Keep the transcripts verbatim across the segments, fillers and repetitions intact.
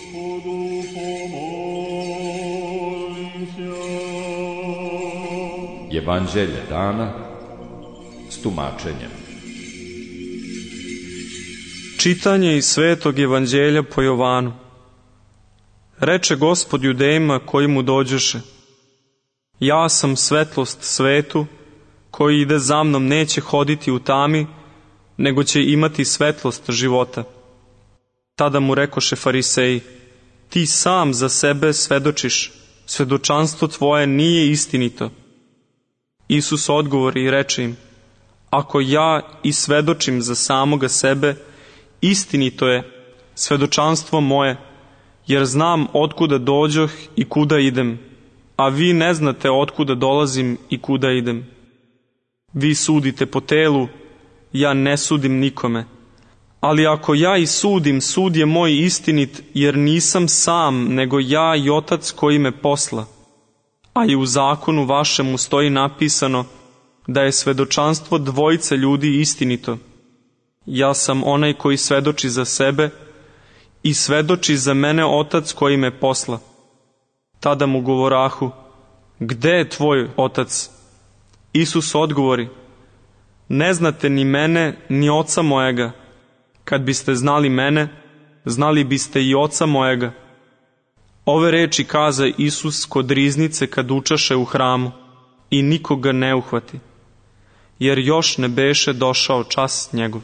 Evanđelje dana s tumačenjem. Čitanje iz Svetog Evanđelja po Jovanu. Reče Gospod Judejima koji mu dođoše: Ja sam svetlost svetu, koji ide za mnom neće hoditi u tami, nego će imati svetlost života. Tada mu rekoše Fariseji: Ti sam za sebe svedočiš, svedočanstvo tvoje nije istinito. Isus odgovori i reče im: Ako ja i svedočim za samoga sebe, istinito je svedočanstvo moje, jer znam otkuda dođoh i kuda idem, a vi ne znate otkuda dolazim i kuda idem. Vi sudite po telu, ja ne sudim nikome. Ali ako ja i sudim, sud je moj istinit, jer nisam sam, nego ja i Otac koji me posla. A i u zakonu vašemu stoji napisano da je svedočanstvo dvojice ljudi istinito. Ja sam onaj koji svedoči za sebe i svedoči za mene Otac koji me posla. Tada mu govorahu: Gde je tvoj Otac? Isus odgovori: Ne znate ni mene, ni Oca mojega. Kad biste znali mene, znali biste i Oca mojega. Ove reči kaza Isus kod riznice kad učaše u hramu, i nikoga ne uhvati, jer još ne beše došao čas njegov.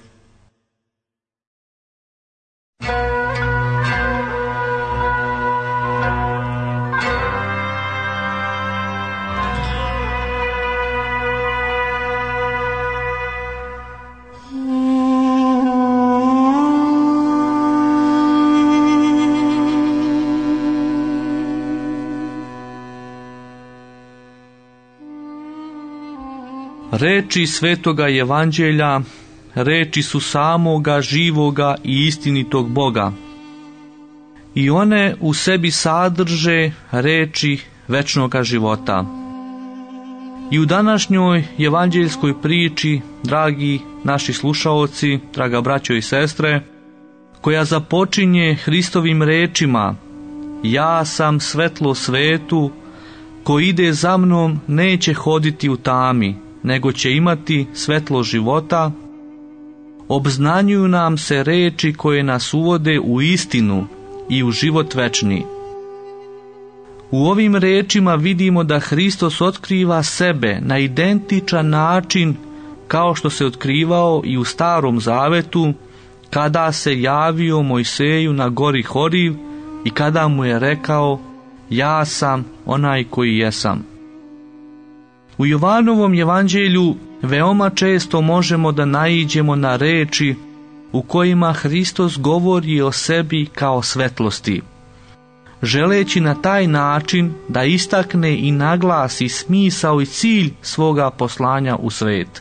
Reči Svetoga Evanđelja, reči su samoga živoga i istinitog Boga. I one u sebi sadrže reči večnoga života. I u današnjoj evanđeljskoj priči, dragi naši slušaoci, draga braćo i sestre, koja započinje Hristovim rečima: Ja sam svetlo svetu, ko ide za mnom neće hoditi u tami, nego će imati svetlo života, obznanjuju nam se reči koje nas uvode u istinu i u život večni. U ovim rečima vidimo da Hristos otkriva sebe na identičan način kao što se otkrivao i u Starom Zavetu, kada se javio Mojseju na gori Horiv i kada mu je rekao: Ja sam onaj koji jesam. U Jovanovom evanđelju veoma često možemo da naiđemo na reči u kojima Hristos govori o sebi kao svetlosti, želeći na taj način da istakne i naglasi smisao i cilj svoga poslanja u svet.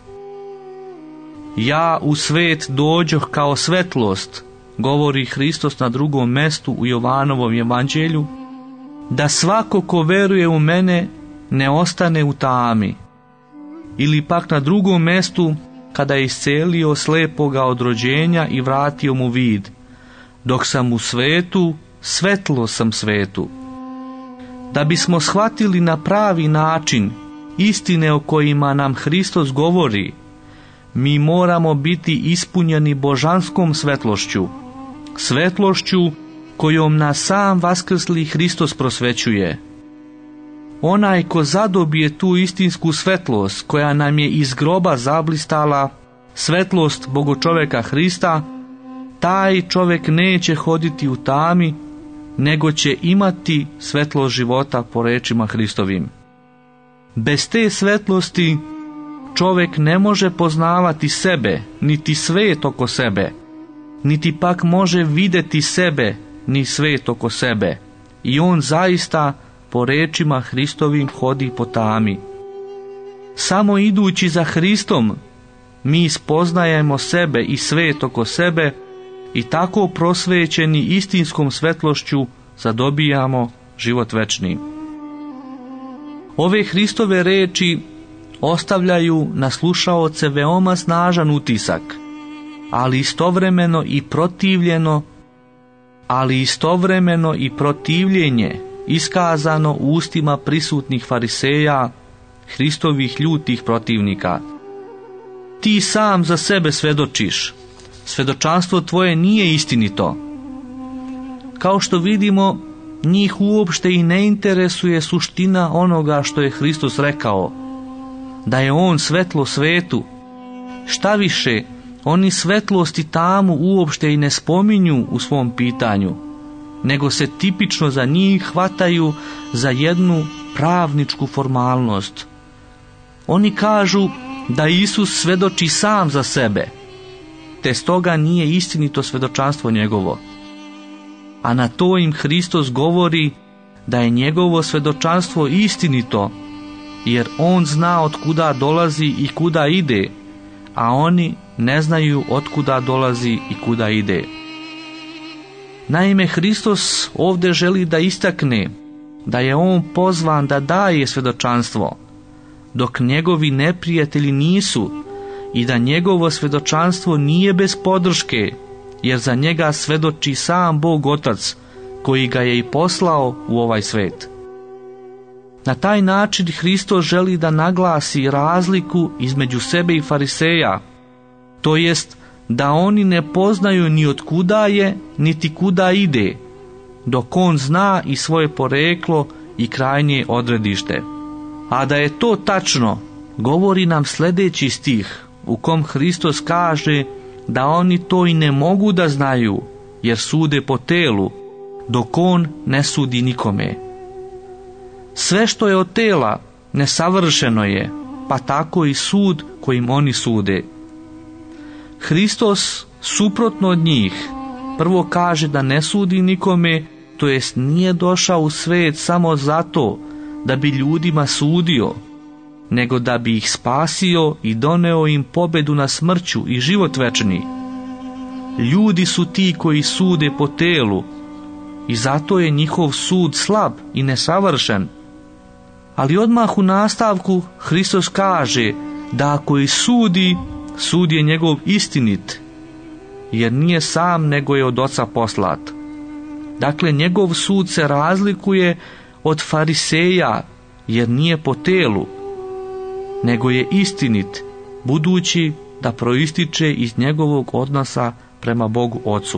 Ja u svet dođoh kao svetlost, govori Hristos na drugom mestu u Jovanovom evanđelju, da svako ko veruje u mene ne ostane u tami. Ili pak na drugom mestu, kada je iscelio slepoga od rođenja i vratio mu vid: Dok sam u svetu, svetlo sam svetu. Da bismo shvatili na pravi način istine o kojima nam Hristos govori, mi moramo biti ispunjeni božanskom svetlošću, svetlošću kojom nas sam vaskrsli Hristos prosvećuje. Onaj ko zadobije tu istinsku svetlost koja nam je iz groba zablistala, svetlost Bogočoveka Hrista, taj čovjek neće hoditi u tami, nego će imati svetlost života po rečima Hristovim. Bez te svetlosti čovjek ne može poznavati sebe, niti svet oko sebe, niti pak može vidjeti sebe, ni svet oko sebe, i on zaista po rečima Hristovim hodi po tami. Samo idući za Hristom mi spoznajemo sebe i svet oko sebe i tako prosvećeni istinskom svetlošću zadobijamo život večni. Ove Hristove reči ostavljaju na slušaoce veoma snažan utisak, ali istovremeno i protivljeno ali istovremeno i protivljenje iskazano u ustima prisutnih fariseja, Hristovih ljutih protivnika. Ti sam za sebe svedočiš, svedočanstvo tvoje nije istinito. Kao što vidimo, njih uopšte i ne interesuje suština onoga što je Hristos rekao, da je on svetlo svetu. Šta više, oni svetlost i tamu uopšte i ne spominju u svom pitanju, nego se tipično za njih hvataju za jednu pravničku formalnost. Oni kažu da Isus svedoči sam za sebe, te stoga nije istinito svedočanstvo njegovo. A na to im Hristos govori da je njegovo svedočanstvo istinito, jer on zna od kuda dolazi i kuda ide, a oni ne znaju od kuda dolazi i kuda ide. Naime, Hristos ovdje želi da istakne da je on pozvan da daje svedočanstvo, dok njegovi neprijatelji nisu, i da njegovo svedočanstvo nije bez podrške, jer za njega svedoči sam Bog Otac, koji ga je i poslao u ovaj svet. Na taj način Hristos želi da naglasi razliku između sebe i fariseja, to jest da oni ne poznaju ni od kuda je, niti kuda ide, dok on zna i svoje poreklo i krajnje odredište. A da je to tačno, govori nam sljedeći stih, u kom Hristos kaže da oni to i ne mogu da znaju, jer sude po telu, dok on ne sudi nikome. Sve što je od tela nesavršeno je, pa tako i sud kojim oni sude. Hristos, suprotno od njih, prvo kaže da ne sudi nikome, to jest nije došao u svet samo zato da bi ljudima sudio, nego da bi ih spasio i doneo im pobedu na smrću i život večni. Ljudi su ti koji sude po telu i zato je njihov sud slab i nesavršen. Ali odmah u nastavku Hristos kaže da ako i sudi, sud je njegov istinit, jer nije sam nego je od Oca poslat. Dakle, njegov sud se razlikuje od fariseja, jer nije po telu, nego je istinit, budući da proističe iz njegovog odnosa prema Bogu Ocu.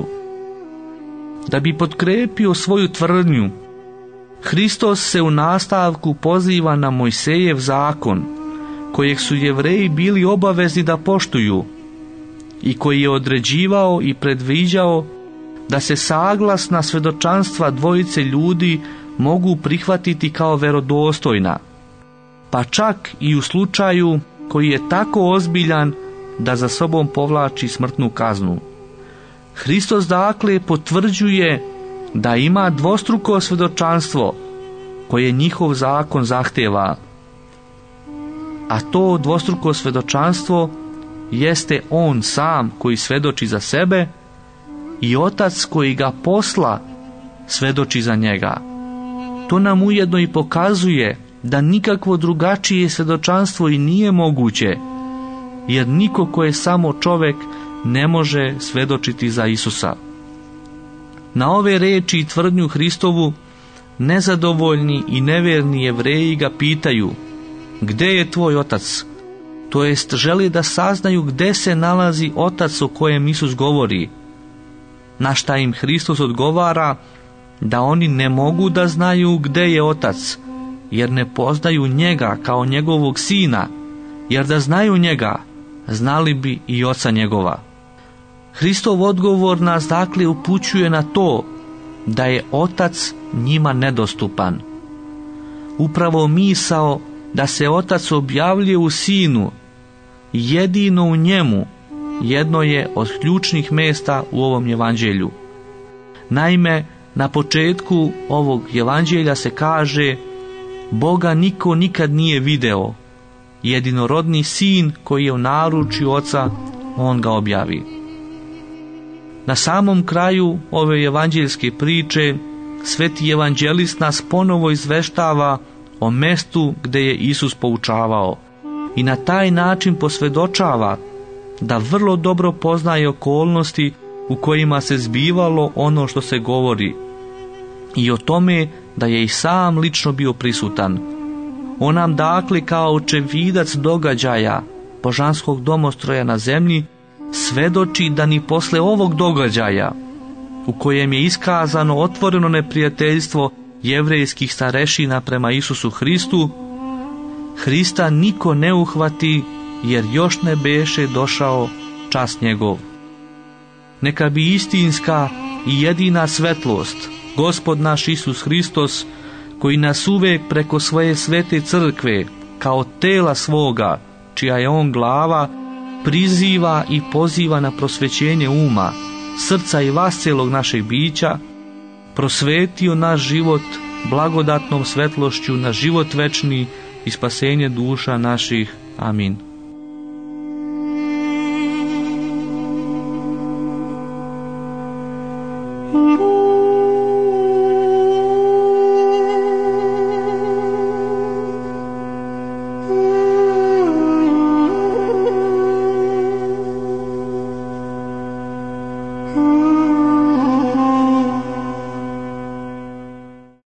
Da bi potkrepio svoju tvrdnju, Hristos se u nastavku poziva na Mojsejev zakon, kojeg su Jevreji bili obavezni da poštuju i koji je određivao i predviđao da se saglasna svjedočanstva dvojice ljudi mogu prihvatiti kao verodostojna, pa čak i u slučaju koji je tako ozbiljan da za sobom povlači smrtnu kaznu. Hristos dakle potvrđuje da ima dvostruko svjedočanstvo koje njihov zakon zahteva, a to dvostruko svjedočanstvo jeste on sam koji svjedoči za sebe i Otac koji ga posla svjedoči za njega. To nam ujedno i pokazuje da nikakvo drugačije svjedočanstvo i nije moguće, jer niko ko je samo čovjek ne može svjedočiti za Isusa. Na ove reči i tvrdnju Hristovu nezadovoljni i nevjerni Jevreji ga pitaju: gdje je tvoj Otac? To jest želi da saznaju gdje se nalazi Otac o kojem Isus govori. Na šta im Hristos odgovara da oni ne mogu da znaju gdje je Otac, jer ne poznaju njega kao njegovog sina, jer da znaju njega, znali bi i Oca njegova. Hristov odgovor nas dakle upućuje na to da je Otac njima nedostupan. Upravo misao da se Otac objavljuje u Sinu, jedino u njemu, jedno je od ključnih mjesta u ovom evanđelju. Naime, na početku ovog evanđelja se kaže: Boga niko nikad nije video, jedinorodni sin koji je u naručju Oca, on ga objavi. Na samom kraju ove evanđeljske priče sveti evanđelist nas ponovo izveštava o mestu gdje je Isus poučavao i na taj način posvjedočava da vrlo dobro poznaje okolnosti u kojima se zbivalo ono što se govori, i o tome da je i sam lično bio prisutan. On nam dakle kao očevidac događaja božanskog domostroja na zemlji svedoči da ni posle ovog događaja, u kojem je iskazano otvoreno neprijateljstvo jevrejskih starešina prema Isusu Hristu, Hrista niko ne uhvati, jer još ne beše došao čas njegov. Neka bi istinska i jedina svetlost, Gospod naš Isus Hristos, koji nas uvek preko svoje svete crkve, kao tela svoga, čija je on glava, priziva i poziva na prosvećenje uma, srca i vas cijelog našeg bića, prosvetio naš život blagodatnom svetlošću na život večni i spasenje duša naših. Amin. Oh